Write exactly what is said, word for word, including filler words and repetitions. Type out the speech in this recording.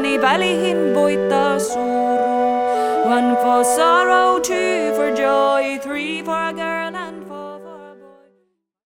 Elämäni väliin voittaa suru. One for sorrow, two for joy, three for a girl and